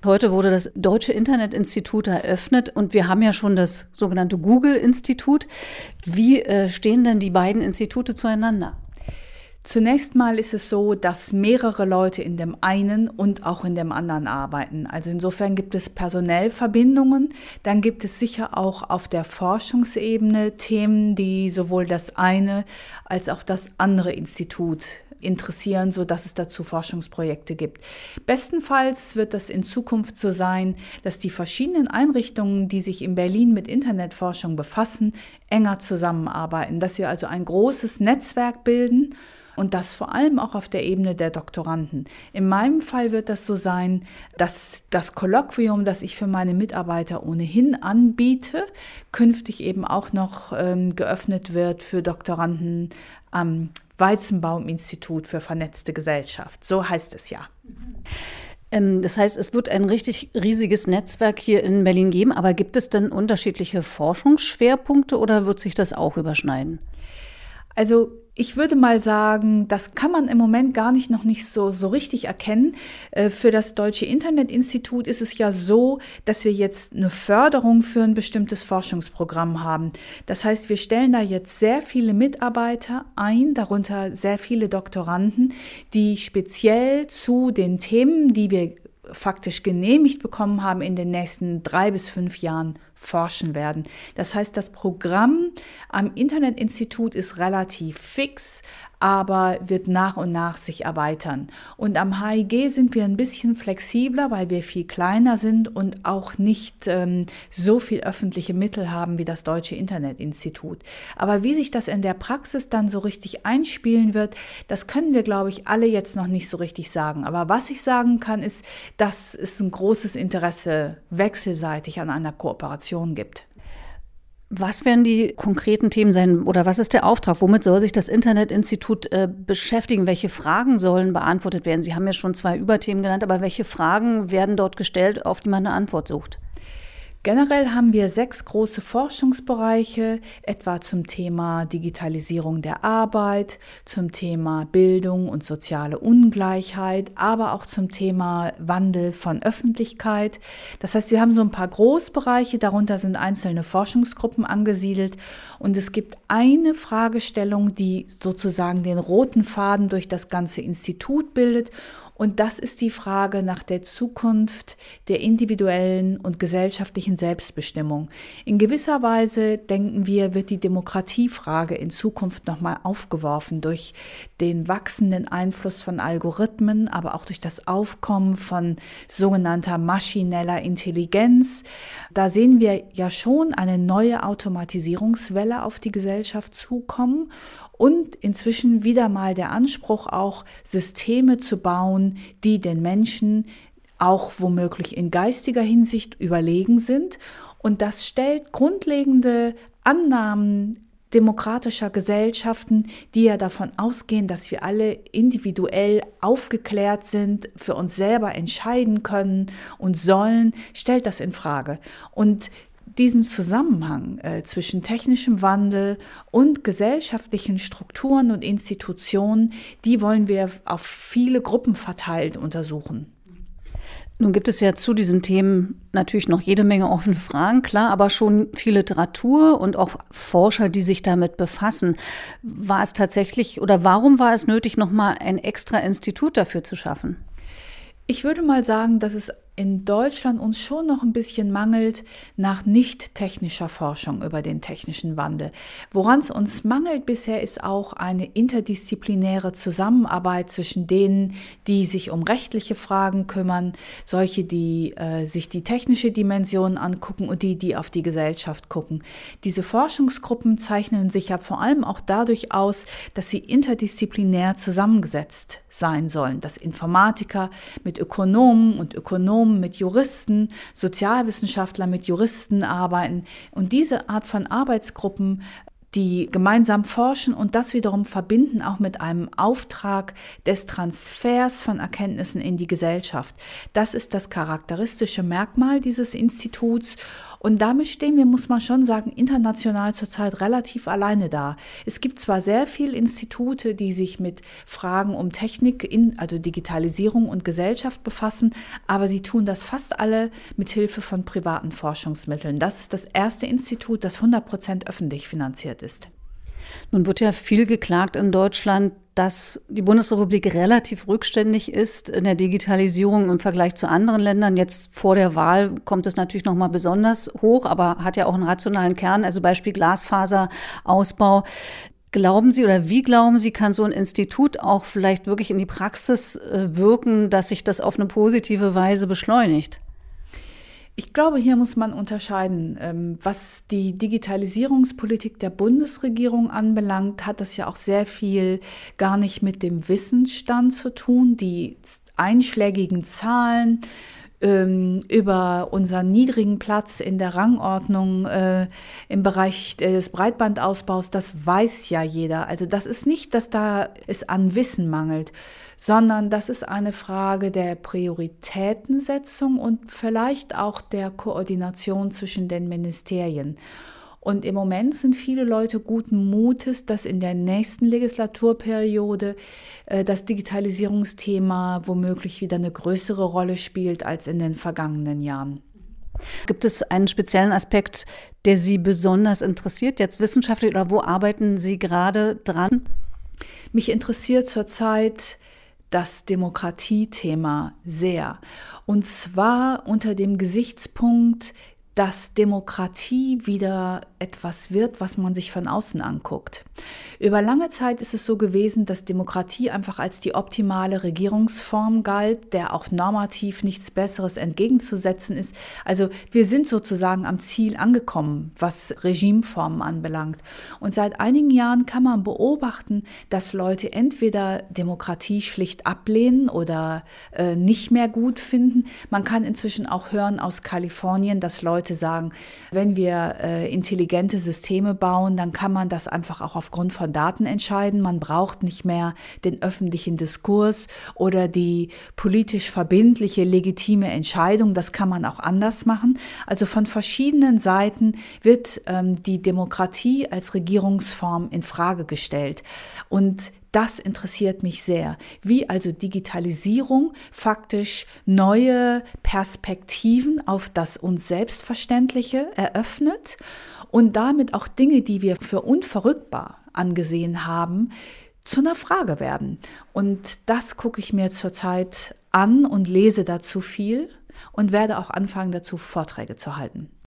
Heute wurde das Deutsche Internetinstitut eröffnet und wir haben ja schon das sogenannte Google-Institut. Wie stehen denn die beiden Institute zueinander? Zunächst mal ist es so, dass mehrere Leute in dem einen und auch in dem anderen arbeiten. Also insofern gibt es personell Verbindungen. Dann gibt es sicher auch auf der Forschungsebene Themen, die sowohl das eine als auch das andere Institut interessieren, sodass es dazu Forschungsprojekte gibt. Bestenfalls wird das in Zukunft so sein, dass die verschiedenen Einrichtungen, die sich in Berlin mit Internetforschung befassen, enger zusammenarbeiten, dass wir also ein großes Netzwerk bilden. Und das vor allem auch auf der Ebene der Doktoranden. In meinem Fall wird das so sein, dass das Kolloquium, das ich für meine Mitarbeiter ohnehin anbiete, künftig eben auch noch geöffnet wird für Doktoranden am Weizenbaum-Institut für vernetzte Gesellschaft. So heißt es ja. Das heißt, es wird ein richtig riesiges Netzwerk hier in Berlin geben. Aber gibt es denn unterschiedliche Forschungsschwerpunkte oder wird sich das auch überschneiden? Also ich würde mal sagen, das kann man im Moment noch nicht so richtig erkennen. Für das Deutsche Internetinstitut ist es ja so, dass wir jetzt eine Förderung für ein bestimmtes Forschungsprogramm haben. Das heißt, wir stellen da jetzt sehr viele Mitarbeiter ein, darunter sehr viele Doktoranden, die speziell zu den Themen, die wir faktisch genehmigt bekommen haben, in den nächsten 3 bis 5 Jahren forschen werden. Das heißt, das Programm am Internetinstitut ist relativ fix, aber wird nach und nach sich erweitern. Und am HIG sind wir ein bisschen flexibler, weil wir viel kleiner sind und auch nicht so viel öffentliche Mittel haben wie das Deutsche Internetinstitut. Aber wie sich das in der Praxis dann so richtig einspielen wird, das können wir, glaube ich, alle jetzt noch nicht so richtig sagen. Aber was ich sagen kann, ist, dass es ein großes Interesse wechselseitig an einer Kooperation gibt. Was werden die konkreten Themen sein oder was ist der Auftrag? Womit soll sich das Internetinstitut beschäftigen? Welche Fragen sollen beantwortet werden? Sie haben ja schon 2 Überthemen genannt, aber welche Fragen werden dort gestellt, auf die man eine Antwort sucht? Generell haben wir 6 große Forschungsbereiche, etwa zum Thema Digitalisierung der Arbeit, zum Thema Bildung und soziale Ungleichheit, aber auch zum Thema Wandel von Öffentlichkeit. Das heißt, wir haben so ein paar Großbereiche, darunter sind einzelne Forschungsgruppen angesiedelt und es gibt eine Fragestellung, die sozusagen den roten Faden durch das ganze Institut bildet. Und das ist die Frage nach der Zukunft der individuellen und gesellschaftlichen Selbstbestimmung. In gewisser Weise, denken wir, wird die Demokratiefrage in Zukunft nochmal aufgeworfen durch den wachsenden Einfluss von Algorithmen, aber auch durch das Aufkommen von sogenannter maschineller Intelligenz. Da sehen wir ja schon eine neue Automatisierungswelle auf die Gesellschaft zukommen. Und inzwischen wieder mal der Anspruch, auch Systeme zu bauen, die den Menschen auch womöglich in geistiger Hinsicht überlegen sind. Und das stellt grundlegende Annahmen demokratischer Gesellschaften, die ja davon ausgehen, dass wir alle individuell aufgeklärt sind, für uns selber entscheiden können und sollen, stellt das in Frage. Und diesen Zusammenhang zwischen technischem Wandel und gesellschaftlichen Strukturen und Institutionen, die wollen wir auf viele Gruppen verteilt untersuchen. Nun gibt es ja zu diesen Themen natürlich noch jede Menge offene Fragen, klar, aber schon viel Literatur und auch Forscher, die sich damit befassen. War es tatsächlich oder warum war es nötig, nochmal ein extra Institut dafür zu schaffen? Ich würde mal sagen, dass es in Deutschland uns schon noch ein bisschen mangelt nach nicht technischer Forschung über den technischen Wandel. Woran es uns mangelt bisher ist auch eine interdisziplinäre Zusammenarbeit zwischen denen, die sich um rechtliche Fragen kümmern, solche, die sich die technische Dimension angucken und die auf die Gesellschaft gucken. Diese Forschungsgruppen zeichnen sich ja vor allem auch dadurch aus, dass sie interdisziplinär zusammengesetzt sein sollen, dass Informatiker mit Ökonomen und Ökonomen mit Juristen, Sozialwissenschaftler mit Juristen arbeiten. Und diese Art von Arbeitsgruppen, die gemeinsam forschen und das wiederum verbinden auch mit einem Auftrag des Transfers von Erkenntnissen in die Gesellschaft. Das ist das charakteristische Merkmal dieses Instituts. Und damit stehen wir, muss man schon sagen, international zurzeit relativ alleine da. Es gibt zwar sehr viele Institute, die sich mit Fragen um Technik, also Digitalisierung und Gesellschaft befassen, aber sie tun das fast alle mit Hilfe von privaten Forschungsmitteln. Das ist das erste Institut, das 100% öffentlich finanziert ist. Nun wird ja viel geklagt in Deutschland, dass die Bundesrepublik relativ rückständig ist in der Digitalisierung im Vergleich zu anderen Ländern. Jetzt vor der Wahl kommt es natürlich noch mal besonders hoch, aber hat ja auch einen rationalen Kern, also Beispiel Glasfaserausbau. Glauben Sie oder wie glauben Sie, kann so ein Institut auch vielleicht wirklich in die Praxis wirken, dass sich das auf eine positive Weise beschleunigt? Ich glaube, hier muss man unterscheiden. Was die Digitalisierungspolitik der Bundesregierung anbelangt, hat das ja auch sehr viel gar nicht mit dem Wissensstand zu tun. Die einschlägigen Zahlen über unseren niedrigen Platz in der Rangordnung im Bereich des Breitbandausbaus, das weiß ja jeder. Also das ist nicht, dass da es an Wissen mangelt, sondern das ist eine Frage der Prioritätensetzung und vielleicht auch der Koordination zwischen den Ministerien. Und im Moment sind viele Leute guten Mutes, dass in der nächsten Legislaturperiode das Digitalisierungsthema womöglich wieder eine größere Rolle spielt als in den vergangenen Jahren. Gibt es einen speziellen Aspekt, der Sie besonders interessiert, jetzt wissenschaftlich, oder wo arbeiten Sie gerade dran? Mich interessiert zurzeit das Demokratiethema sehr. Und zwar unter dem Gesichtspunkt, dass Demokratie wieder etwas wird, was man sich von außen anguckt. Über lange Zeit ist es so gewesen, dass Demokratie einfach als die optimale Regierungsform galt, der auch normativ nichts Besseres entgegenzusetzen ist. Also wir sind sozusagen am Ziel angekommen, was Regimeformen anbelangt. Und seit einigen Jahren kann man beobachten, dass Leute entweder Demokratie schlicht ablehnen oder nicht mehr gut finden. Man kann inzwischen auch hören aus Kalifornien, dass Leute sagen, wenn wir intelligente Systeme bauen, dann kann man das einfach auch aufgrund von Daten entscheiden. Man braucht nicht mehr den öffentlichen Diskurs oder die politisch verbindliche, legitime Entscheidung. Das kann man auch anders machen. Also von verschiedenen Seiten wird die Demokratie als Regierungsform in Frage gestellt. Und das interessiert mich sehr, wie also Digitalisierung faktisch neue Perspektiven auf das uns Selbstverständliche eröffnet und damit auch Dinge, die wir für unverrückbar angesehen haben, zu einer Frage werden. Und das gucke ich mir zurzeit an und lese dazu viel und werde auch anfangen, dazu Vorträge zu halten.